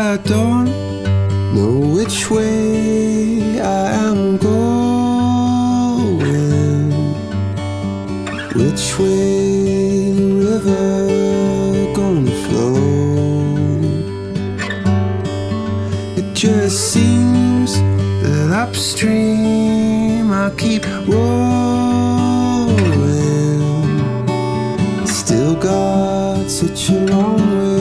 I don't know which way I am going, which way the river gonna flow. It just seems that upstream I keep rolling, still got such a long way